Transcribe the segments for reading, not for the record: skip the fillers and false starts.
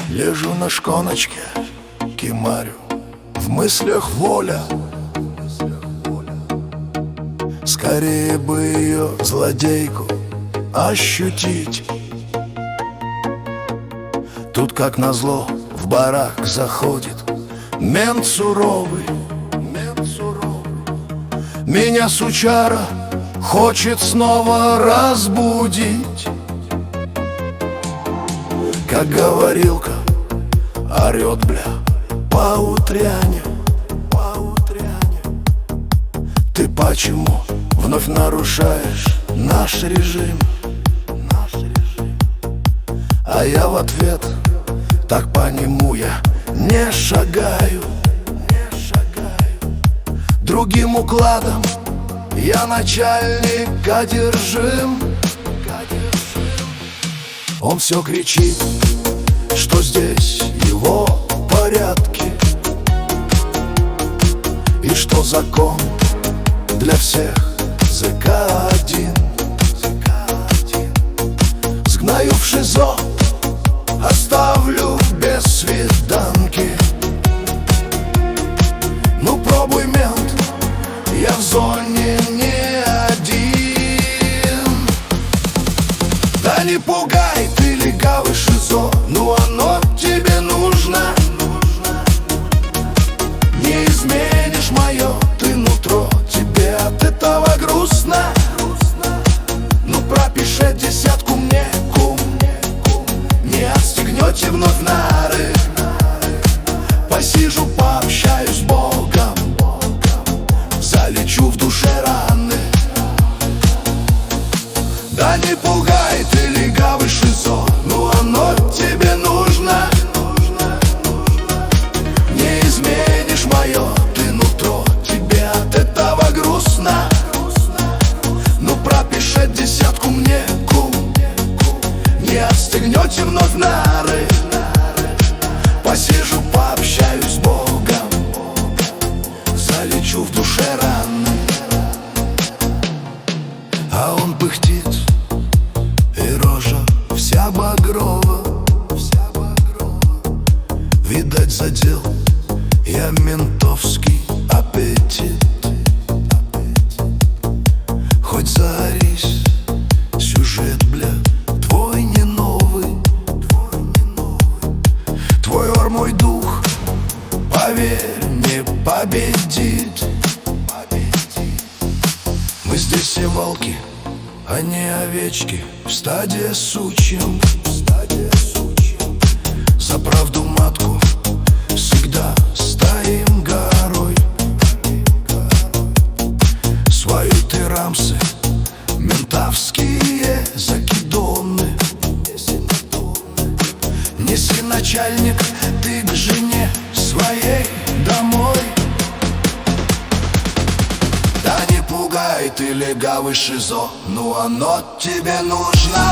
Лежу на шконочке, кимарю, в мыслях воля. Скорее бы ее, злодейку, ощутить. Тут, как назло, в барак заходит мент суровый. Меня сучара хочет снова разбудить. Как говорилка, орет, бля, по утряне. Ты почему вновь нарушаешь наш режим? А я в ответ, так по нему я не шагаю. Другим укладом я начальник одержим. Он все кричит, что здесь его порядки, и что закон для всех ЗК-1. Сгною в ШИЗО, оставлю без свиданки. Ну пробуй, мент, я в зоне не один. Да не пугай, ты легавый ШИЗО, ну оно тебе нужно. Не изменишь мое ты нутро, тебе от этого грустно. Ну пропиши десятку мне, кум, не отстегнете вновь нары. Посижу, пообщаюсь с Богом, залечу в душе раны. Да не пугай, ты легавый ШИЗО, ну оно тебе нужно. Не изменишь мое ты нутро, тебе от этого грустно. Ну пропиши десятку мне, кум, не отстегнете вновь нары. Посижу, пообщаюсь с Богом, залечу в душе раны. А он пыхтит, и рожа вся багрова. Видать, задел я ментовский аппетит. Хоть заорись, сюжет, бля, твой не новый. Твой ор, мой дух, поверь, не победить. Мы здесь все волки, а не овечки, в стаде сучьем. За правду матку всегда стоим горой. Свои ты рамсы, ментовские закидоны. Неси, начальник, ты к жене своей домой. Да не пугай, ты легавый ШИЗО, ну оно тебе нужно.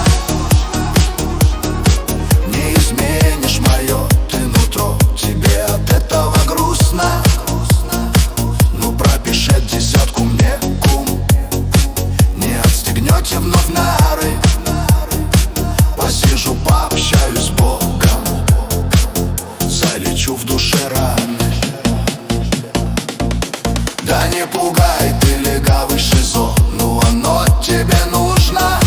Не изменишь мое ты нутро, тебе от этого грустно. Ну пропиши десятку мне, кум, не отстегнете вновь нары. Посижу, пообщаюсь с Богом, залечу в душе раны. Да не пугай, ты легавый ШИЗО, ну оно тебе нужно.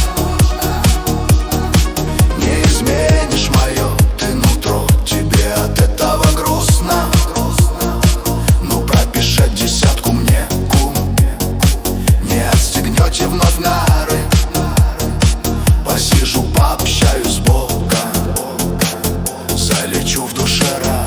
Не изменишь мое ты нутро, тебе от этого грустно. Ну пропиши десятку мне, кум, не отстегнете вновь нары. Посижу, пообщаюсь с Богом, залечу в душе раны.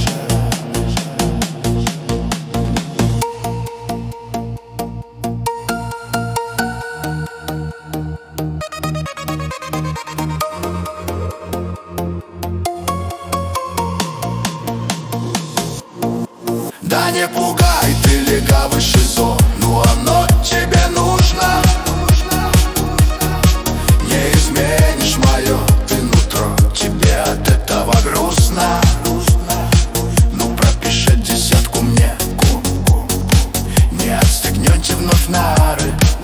Да не пугай, ты легавый ШИЗО, ну оно тебе нужно. Не изменишь мое ты нутро, тебе от этого грустно. Ну пропиши десятку мне, кум, не отстегнете вновь нары.